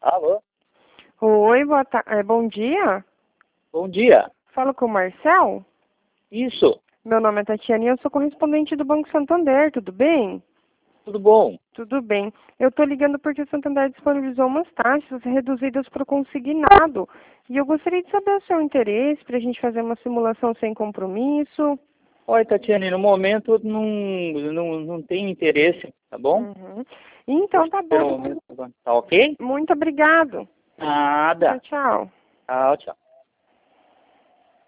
Alô? Oi, bom dia. Bom dia. Falo com o Marcel. Isso, Meu nome é Tatiana e eu sou correspondente do Banco Santander, tudo bem? tudo bom? Tudo bem. Eu estou ligando porque o Santander disponibilizou umas taxas reduzidas para o consignado. E eu gostaria de saber o seu interesse para a gente fazer uma simulação sem compromisso. Oi, Tatiane, no momento não tenho interesse, tá bom? Uhum. Então tá Pelo bom. momento, tá ok? Muito obrigado. Tchau, Nada. tchau. Tchau, tchau.